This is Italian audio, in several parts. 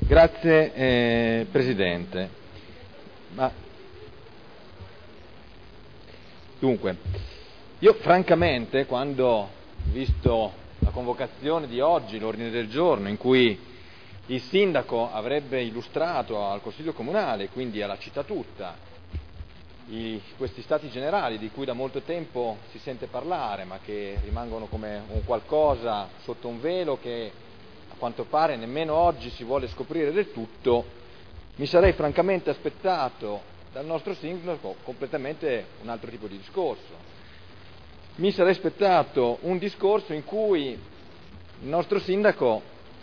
Grazie Presidente. Dunque, io francamente quando ho visto la convocazione di oggi, l'ordine del giorno in cui il sindaco avrebbe illustrato al Consiglio Comunale, quindi alla città tutta, questi stati generali di cui da molto tempo si sente parlare ma che rimangono come un qualcosa sotto un velo che a quanto pare nemmeno oggi si vuole scoprire del tutto, mi sarei francamente aspettato dal nostro sindaco completamente un altro tipo di discorso. Mi sarei aspettato un discorso in cui il nostro sindaco,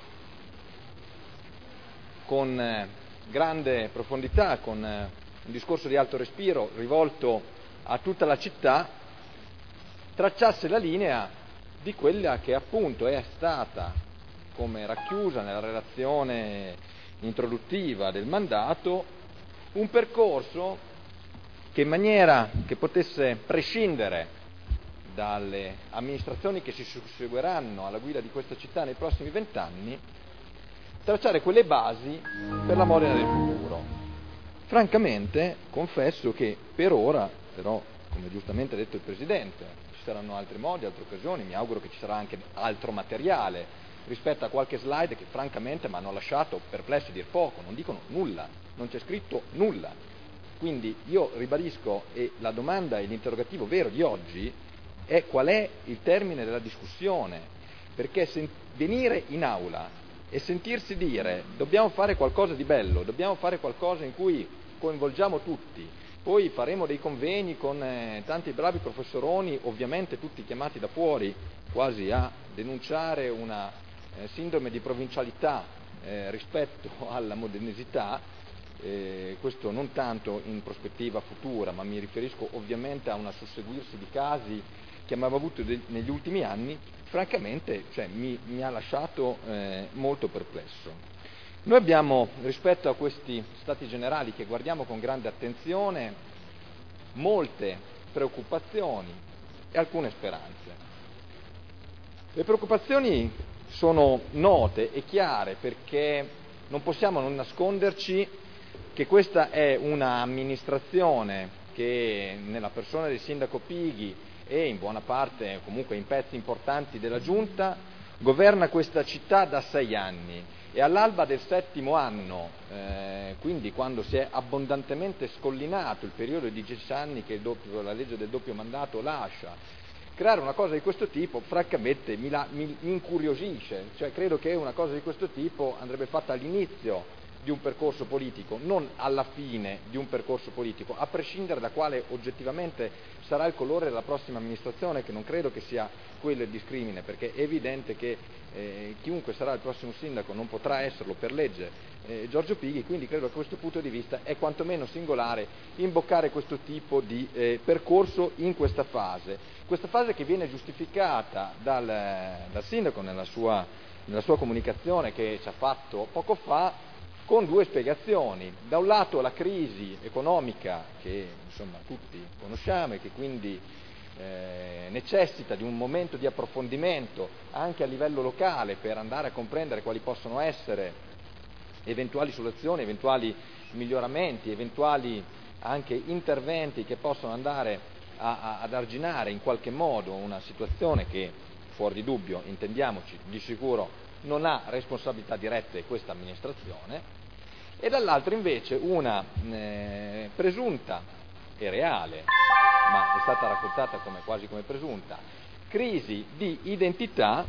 con grande profondità, con un discorso di alto respiro rivolto a tutta la città, tracciasse la linea di quella che appunto è stata, come racchiusa nella relazione introduttiva del mandato, un percorso che in maniera che potesse prescindere dalle amministrazioni che si susseguiranno alla guida di questa città nei prossimi 20 anni, tracciare quelle basi per la Modena del futuro. Francamente confesso che per ora, però, come giustamente ha detto il Presidente, ci saranno altri modi, altre occasioni, mi auguro che ci sarà anche altro materiale rispetto a qualche slide che francamente mi hanno lasciato perplesso a dir poco, non dicono nulla, non c'è scritto nulla. Quindi io ribadisco, e la domanda e l'interrogativo vero di oggi è qual è il termine della discussione, perché venire in aula e sentirsi dire dobbiamo fare qualcosa di bello, dobbiamo fare qualcosa in cui coinvolgiamo tutti, poi faremo dei convegni con tanti bravi professoroni, ovviamente tutti chiamati da fuori quasi a denunciare una sindrome di provincialità rispetto alla modernisità, questo non tanto in prospettiva futura, ma mi riferisco ovviamente a una susseguirsi di casi che abbiamo avuto negli ultimi anni, francamente mi ha lasciato molto perplesso. Noi abbiamo, rispetto a questi stati generali che guardiamo con grande attenzione, molte preoccupazioni e alcune speranze. Le preoccupazioni sono note e chiare perché non possiamo non nasconderci che questa è una amministrazione che nella persona del sindaco Pighi e in buona parte comunque in pezzi importanti della Giunta governa questa città da 6 anni e all'alba del 7° anno, quindi quando si è abbondantemente scollinato il periodo di 10 anni che la legge del doppio mandato lascia, creare una cosa di questo tipo francamente mi incuriosisce, cioè credo che una cosa di questo tipo andrebbe fatta all'inizio di un percorso politico, non alla fine di un percorso politico, a prescindere da quale oggettivamente sarà il colore della prossima amministrazione, che non credo che sia quello il discrimine, perché è evidente che chiunque sarà il prossimo sindaco non potrà esserlo per legge Giorgio Pighi, quindi credo che da questo punto di vista è quantomeno singolare imboccare questo tipo di percorso in questa fase che viene giustificata dal sindaco nella sua comunicazione che ci ha fatto poco fa, con 2 spiegazioni. Da un lato la crisi economica che insomma tutti conosciamo e che quindi necessita di un momento di approfondimento anche a livello locale per andare a comprendere quali possono essere eventuali soluzioni, eventuali miglioramenti, eventuali anche interventi che possono andare ad arginare in qualche modo una situazione che, fuori di dubbio, intendiamoci, di sicuro non ha responsabilità dirette questa amministrazione, e dall'altro invece una presunta e reale, ma è stata raccontata quasi come presunta, crisi di identità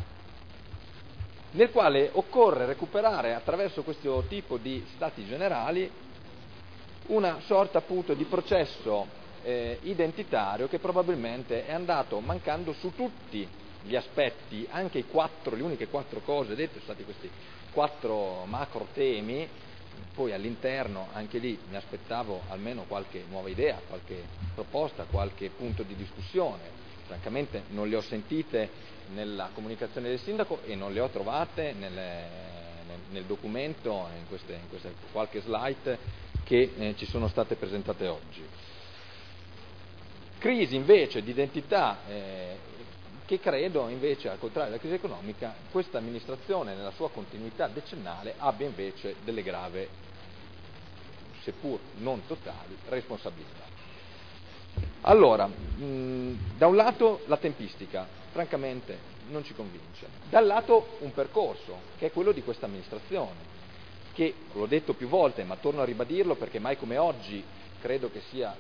nel quale occorre recuperare attraverso questo tipo di stati generali una sorta appunto di processo identitario che probabilmente è andato mancando su tutti gli aspetti, anche le uniche 4 cose dette sono stati questi 4 macro temi, poi all'interno anche lì mi aspettavo almeno qualche nuova idea, qualche proposta, qualche punto di discussione, francamente non le ho sentite nella comunicazione del sindaco e non le ho trovate nel documento, in queste qualche slide che ci sono state presentate oggi. Crisi invece di identità che credo invece, al contrario della crisi economica, questa amministrazione nella sua continuità decennale abbia invece delle gravi, seppur non totali, responsabilità. Allora, da un lato la tempistica, francamente non ci convince, dal lato un percorso, che è quello di questa amministrazione, che l'ho detto più volte, ma torno a ribadirlo perché mai come oggi credo che sia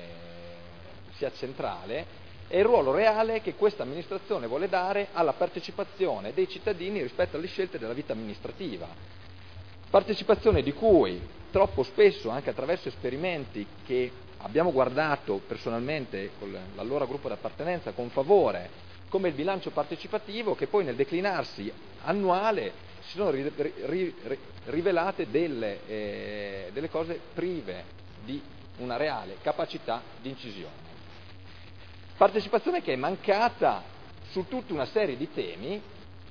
centrale, è il ruolo reale che questa amministrazione vuole dare alla partecipazione dei cittadini rispetto alle scelte della vita amministrativa. Partecipazione di cui troppo spesso, anche attraverso esperimenti che abbiamo guardato personalmente con l'allora gruppo d'appartenenza con favore, come il bilancio partecipativo, che poi nel declinarsi annuale si sono rivelate delle cose prive di una reale capacità di incisione. Partecipazione che è mancata su tutta una serie di temi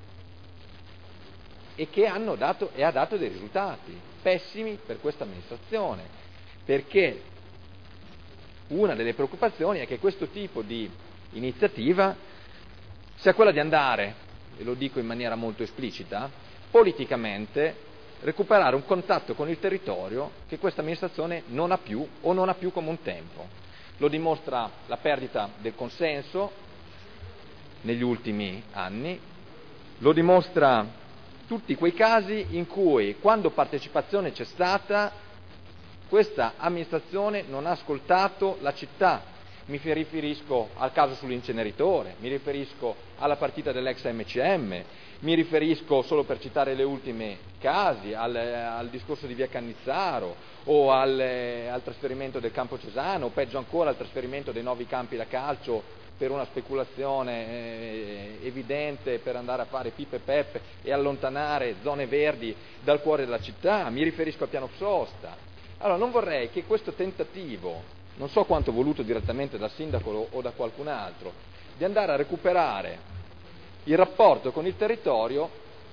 e che ha dato dei risultati pessimi per questa amministrazione, perché una delle preoccupazioni è che questo tipo di iniziativa sia quella di andare, e lo dico in maniera molto esplicita, politicamente recuperare un contatto con il territorio che questa amministrazione non ha più o non ha più come un tempo. Lo dimostra la perdita del consenso negli ultimi anni, lo dimostra tutti quei casi in cui, quando partecipazione c'è stata, questa amministrazione non ha ascoltato la città. Mi riferisco al caso sull'inceneritore, mi riferisco alla partita dell'ex MCM, mi riferisco, solo per citare le ultime casi, al discorso di via Cannizzaro o al trasferimento del campo Cesano, o peggio ancora al trasferimento dei nuovi campi da calcio per una speculazione evidente per andare a fare pippe e peppe e allontanare zone verdi dal cuore della città. Mi riferisco al piano Sosta. Allora non vorrei che questo tentativo, non so quanto voluto direttamente dal sindaco o da qualcun altro, di andare a recuperare il rapporto con il territorio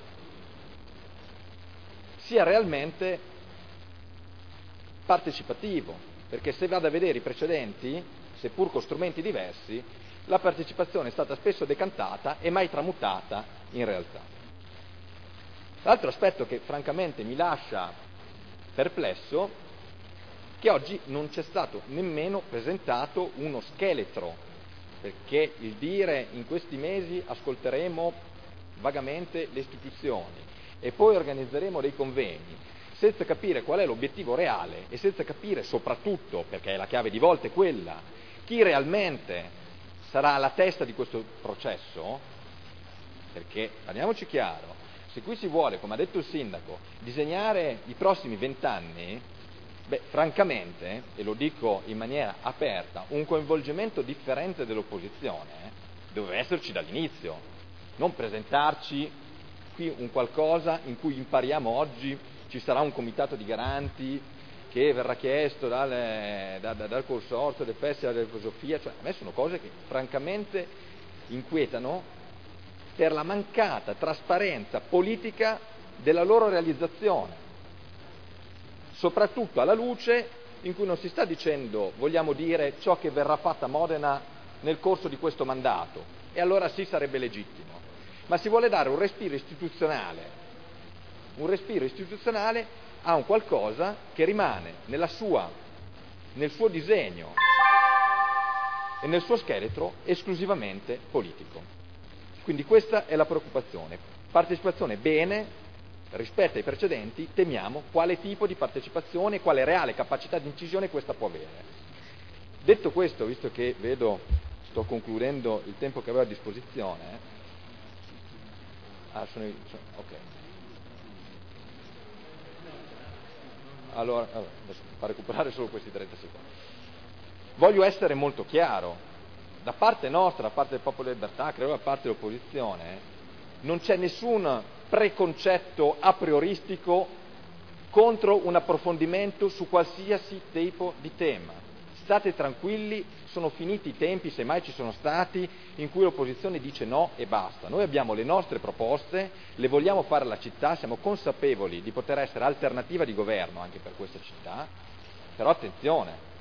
sia realmente partecipativo, perché se vado a vedere i precedenti, seppur con strumenti diversi, la partecipazione è stata spesso decantata e mai tramutata in realtà. L'altro aspetto che francamente mi lascia perplesso è che oggi non c'è stato nemmeno presentato uno scheletro, perché il dire in questi mesi ascolteremo vagamente le istituzioni e poi organizzeremo dei convegni, senza capire qual è l'obiettivo reale e senza capire soprattutto, perché la chiave di volta è quella, chi realmente sarà alla testa di questo processo, perché parliamoci chiaro, se qui si vuole, come ha detto il sindaco, disegnare i prossimi 20 anni, francamente, e lo dico in maniera aperta, un coinvolgimento differente dell'opposizione doveva esserci dall'inizio, non presentarci qui un qualcosa in cui impariamo oggi, ci sarà un comitato di garanti che verrà chiesto dal consorzio del Festival della Filosofia, cioè a me sono cose che francamente inquietano per la mancata trasparenza politica della loro realizzazione, soprattutto alla luce in cui non si sta dicendo vogliamo dire ciò che verrà fatto a Modena nel corso di questo mandato, e allora sì sarebbe legittimo, ma si vuole dare un respiro istituzionale a un qualcosa che rimane nel suo disegno e nel suo scheletro esclusivamente politico. Quindi questa è la preoccupazione. Partecipazione bene, rispetto ai precedenti temiamo quale tipo di partecipazione, quale reale capacità di incisione questa può avere. Detto questo, visto che vedo, sto concludendo il tempo che avevo a disposizione, ok. Allora, adesso fa recuperare solo questi 30 secondi. Voglio essere molto chiaro, da parte nostra, da parte del Popolo della Libertà, credo da parte dell'opposizione, non c'è nessun preconcetto a prioristico contro un approfondimento su qualsiasi tipo di tema. State tranquilli, sono finiti i tempi, se mai ci sono stati, in cui l'opposizione dice no e basta. Noi abbiamo le nostre proposte, le vogliamo fare alla città, siamo consapevoli di poter essere alternativa di governo anche per questa città, però attenzione,